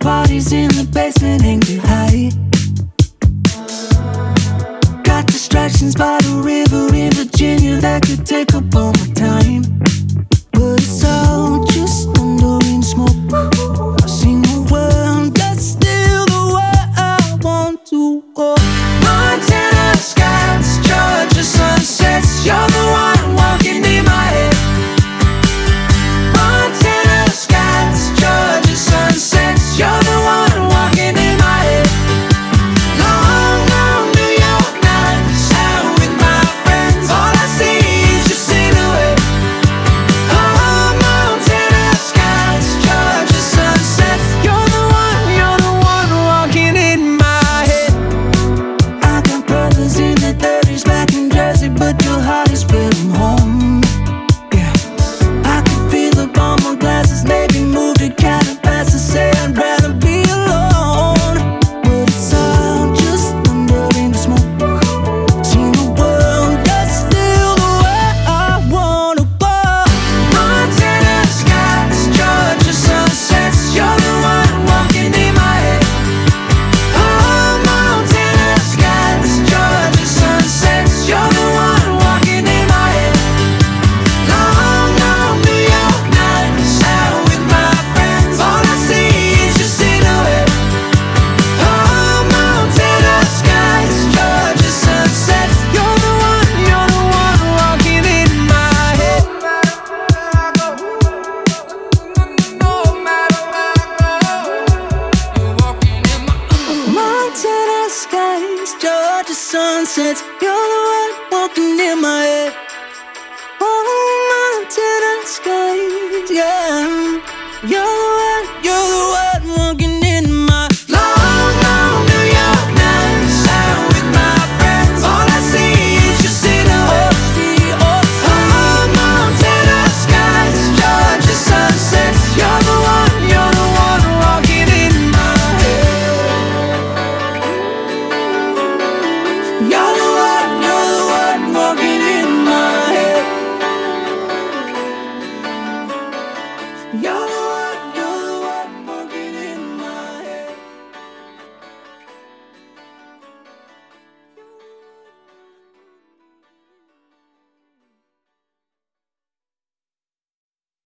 parties in the basement ain't too high. Got distractions by the river in Virginia that could take up all my time. But it's all just thundering smoke. I've seen the world, that's still the way I want to go. Montana skies, Georgia sunsets, you're the one walking in my head. Montana skies, Georgia sunsets, you're the one walking in my head. Long, long New York nights, out with my friends, all I see is your silhouette. Oh, Montana skies, Georgia sunsets, you're the one walking in my head. I got brothers in their 30s back in Jersey, but your heart is building home. Yeah, I can feel the bomb on glasses, maybe moved to Calabasas to say I'd rather be alone. But it's all just thunder in the smoke. Seen the world, that's still the way I wanna go. Montana skies, Georgia sunsets, you're the one walking in my head. Oh, Montana skies, Georgia sunsets, you're the one walking in my head. Long, long New York nights, out with my friends, all I see is your silhouette. Oh, Montana skies, Georgia sunsets, you're the one walking in my head. Montana skies, Georgia sunsets, you're the one walking in my head.